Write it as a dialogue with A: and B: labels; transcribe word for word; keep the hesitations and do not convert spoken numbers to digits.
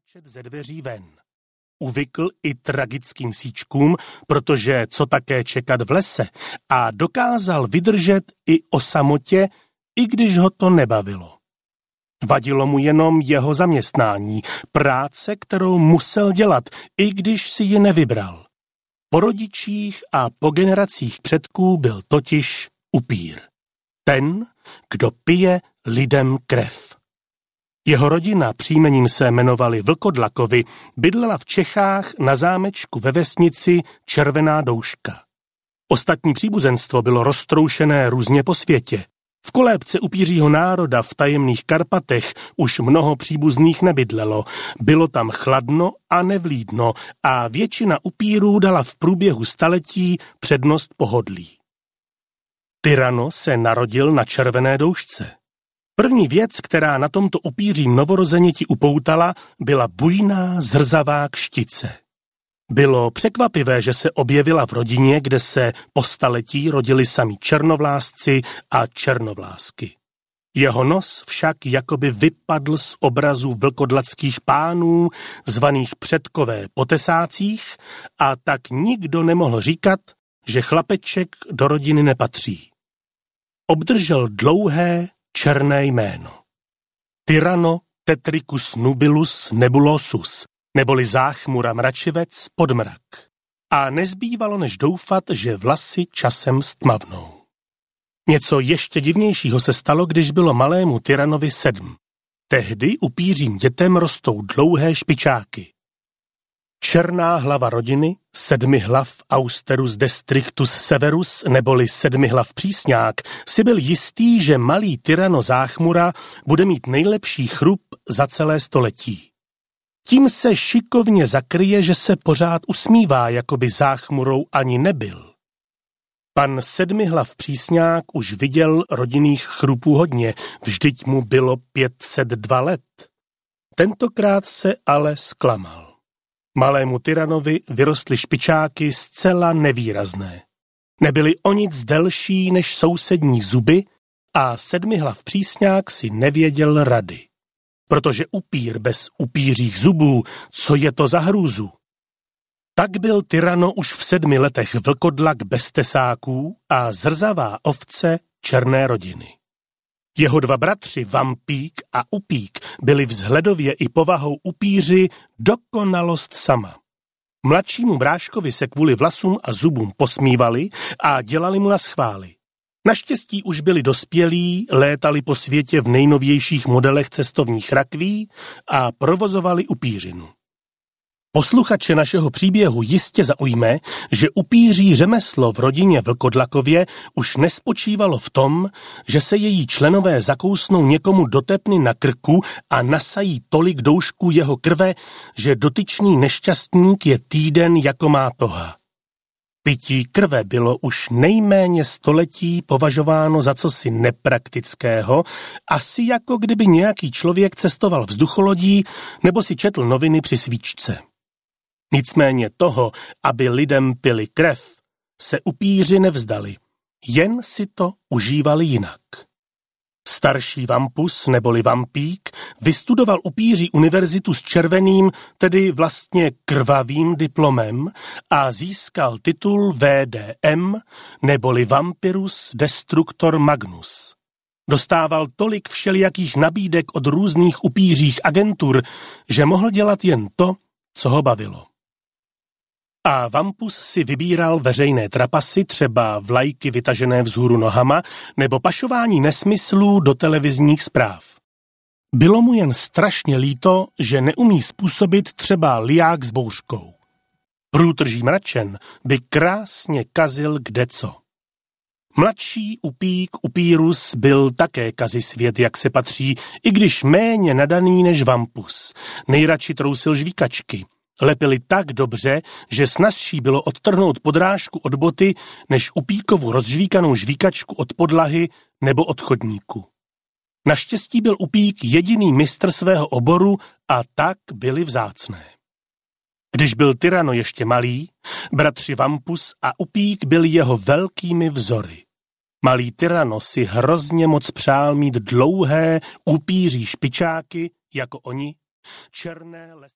A: kráčet ze dveří ven. Uvykl i tragickým síčkům, protože co také čekat v lese, a dokázal vydržet i o samotě, i když ho to nebavilo. Vadilo mu jenom jeho zaměstnání, práce, kterou musel dělat, i když si ji nevybral. Po rodičích a po generacích předků byl totiž upír. Ten, kdo pije lidem krev. Jeho rodina, příjmením se jmenovali Vlkodlakovi, bydlela v Čechách na zámečku ve vesnici Červená Douška. Ostatní příbuzenstvo bylo roztroušené různě po světě. V kolébce upířího národa v tajemných Karpatech už mnoho příbuzných nebydlelo. Bylo tam chladno a nevlídno a většina upírů dala v průběhu staletí přednost pohodlí. Tyrano se narodil na Červené Doušce. První věc, která na tomto upířím novorozeněti upoutala, byla bujná zrzavá kštice. Bylo překvapivé, že se objevila v rodině, kde se po staletí rodili sami černovlásci a černovlásky. Jeho nos však jakoby vypadl z obrazu vlkodlackých pánů, zvaných předkové po tesácích, a tak nikdo nemohl říkat, že chlapeček do rodiny nepatří. Obdržel dlouhé černé jméno. Tyrano tetricus nubilus nebulosus, neboli záchmura mračivec podmrak. A nezbývalo než doufat, že vlasy časem stmavnou. Něco ještě divnějšího se stalo, když bylo malému Tyranovi sedm. Tehdy upířím dětem rostou dlouhé špičáky. Černá hlava rodiny, sedmihlav Austerus destrictus severus, neboli sedmihlav přísňák, si byl jistý, že malý Tyrano záchmura bude mít nejlepší chrup za celé století. Tím se šikovně zakryje, že se pořád usmívá, jako by záchmurou ani nebyl. Pan sedmihlav přísňák už viděl rodinných chrupů hodně, vždyť mu bylo pět set dva let. Tentokrát se ale zklamal. Malému Tyranovi vyrostly špičáky zcela nevýrazné. Nebyly o nic delší než sousední zuby a sedmihlav přísňák si nevěděl rady. Protože upír bez upířích zubů, co je to za hrůzu? Tak byl Tyrano už v sedmi letech vlkodlak bez tesáků a zrzavá ovce černé rodiny. Jeho dva bratři Vampík a Upík byli vzhledově i povahou upíři dokonalost sama. Mladšímu bráškovi se kvůli vlasům a zubům posmívali a dělali mu naschvály. Naštěstí už byli dospělí, létali po světě v nejnovějších modelech cestovních rakví a provozovali upířinu. Posluchače našeho příběhu jistě zaujme, že upíří řemeslo v rodině Vlkodlakově už nespočívalo v tom, že se její členové zakousnou někomu do tepny na krku a nasají tolik doušků jeho krve, že dotyčný nešťastník je týden jako má toha. Pití krve bylo už nejméně století považováno za cosi nepraktického, asi jako kdyby nějaký člověk cestoval vzducholodí nebo si četl noviny při svíčce. Nicméně toho, aby lidem pili krev, se upíři nevzdali, jen si to užívali jinak. Starší Vampus neboli Vampík vystudoval upíří univerzitu s červeným, tedy vlastně krvavým diplomem a získal titul V D M neboli Vampirus Destructor Magnus. Dostával tolik všelijakých nabídek od různých upířích agentur, že mohl dělat jen to, co ho bavilo. A Vampus si vybíral veřejné trapasy, třeba vlajky vytažené vzhůru nohama, nebo pašování nesmyslů do televizních zpráv. Bylo mu jen strašně líto, že neumí způsobit třeba liák s bouřkou. Průtrží mračen by krásně kazil kdeco. Mladší upík Upírus byl také kazisvět, jak se patří, i když méně nadaný než Vampus. Nejradši trousil žvíkačky. Lepili tak dobře, že snazší bylo odtrhnout podrážku od boty, než upíkovu rozžvíkanou žvíkačku od podlahy nebo od chodníku. Naštěstí byl upík jediný mistr svého oboru a tak byly vzácné. Když byl Tyrano ještě malý, bratři Vampus a Upík byli jeho velkými vzory. Malý Tyrano si hrozně moc přál mít dlouhé upíří špičáky, jako oni, černé les...